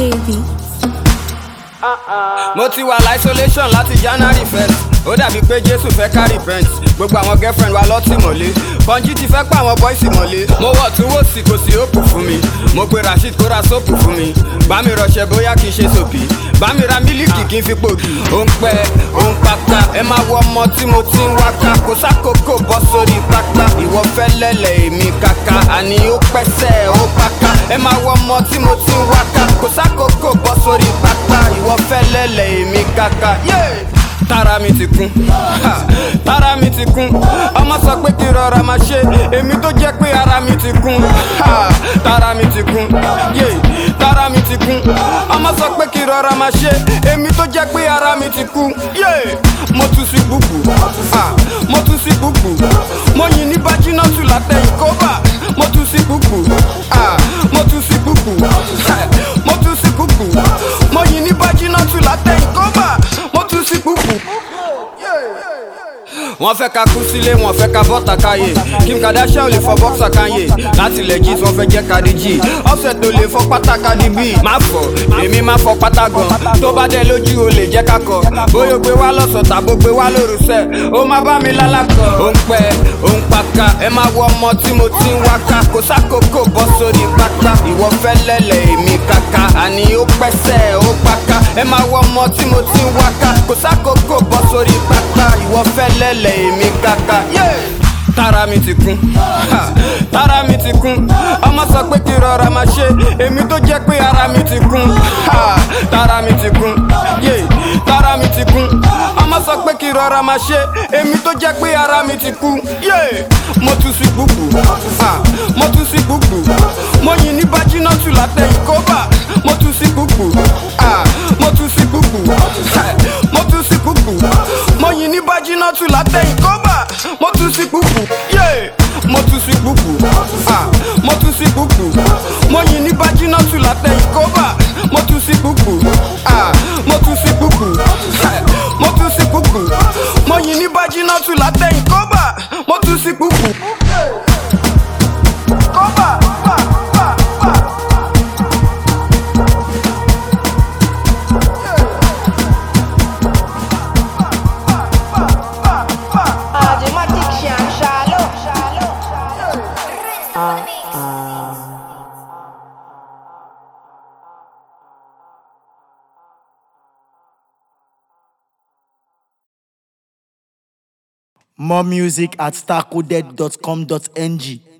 baby. Mo ti wà isolation láti January 1st. Ó dàbí pé Jésù fẹ́ ká repent. Gbogbo àwọn girlfriend wa lọ́tì mọ́lé. Kọ́njí ti fẹ́ pa àwọn boys mọ́lé. Mo wọ̀ tún wò sí kò sí òpù fún mi. Mo pe Rasheed kó ra sóòpù fún mi. Bá mi rọṣẹ bóyá kì í ṣe sòbí. Bá mi ra mílíkì kì í fi pògì. Ó ń pẹ́, ó ń pátá. Ẹ máa wo ọmọ tí mo ti ń wáká. Kò sákòókò bọ́ sórí pátá. Ìwọ fẹ́ lẹ́lẹ̀ èmi kàkà. Àní ó pẹ́sẹ̀ ó páká. Ẹ máa wo ọmọ tí mo ti ń wáká. Kò sákòókò bọ́ sórí pátá. Ìwọ fẹ́ lẹ́lẹ̀ èmi kàkà. Tára mi ti kún, tára mi ti kún. Ọmọ sọ pé kí rọra máa ṣe, èmi tó jẹ́ pé ara mi ti kún. Tára mi ti kún, tára mi ti kún. Ọmọ sọ pé kí rọra máa ṣe, èmi tó jẹ́ pé ara mi ti kún. Mo tún sí gbùgbù, mo tún sí gbùgbù. Mo yìn ní bájínátù látẹ̀yìn kóbà. Mo tún sí gbùgbù, mo tún sí gbùgbù. Mo tún sí gbùgbù. Mo yìn ní bájínátù látẹ̀yìn kóbà. Mo tún sí gbùgbù. Wọ́n fẹ́ ká kú sílé, wọ́n fẹ́ ká bọ́ta káyé. Kim Kardashian ò lè fọ bọ́ksà káyé. Láti legit wọ́n fẹ́ jẹ́ Cardi G. Offset ò lè fọ pátá Cardi B. Má fọ, èmi má fọ pátá gan. Tó bá dé lójú o lè jẹ́ ká kọ. Bóyá o gbé wá lọ́sàn tàbó gbé wá lórúsẹ̀. Ó má bá mi lálàkọ̀. Ó ń pẹ́, ó ń paka. Ẹ máa wo ọmọ tí mo ti ń wáká. Kò sákòókò bọ́ sórí pátá. Ìwọ fẹ́ lẹ́lẹ̀ èmi kàkà. Àní ó pẹ́sẹ̀ ó páká. Ẹ máa wo ọmọ tí mo ti ń wáká. Kò sákòókò bọ́ sórí pátá. Ìwọ fẹ́ lẹ́lẹ̀ èmi kàkà. Tára mi ti kún, tára mi ti kún. Ọmọ sọ pé kí rọra máa ṣe, èmi tó jẹ́ pé ara mi ti kún. Tára mi ti kún, tára mi ti kún. Ọmọ sọ pé kí rọra máa ṣe, èmi tó jẹ́ pé ara mi ti kún. Mo tún sí gbùgbù, mo tún sí gbùgbù. Mo yìn ní bájínátù látẹ̀yìn kóbà. Mo tún sí gbùgbù, mo tún sí gbùgbù. Mo tún sí gbùgbù. Mo yìn ní bájínátù látẹ̀yìn kóbà. Mo tún sí gbùgbù, mo tún sí gbùgbù. Mo tún sí gbùgbù. Mo yìn ní bájínátù látẹ̀yìn kóbà. Mo tún sí gbùgbù, mo tún sí gbùgbù. Mo tún sí gbùgbù. Mo yìn ní bájínátù látẹ̀yìn kóbà. Mo tún sí gbùgbù. Kóbà. More music at starcoded.com.ng.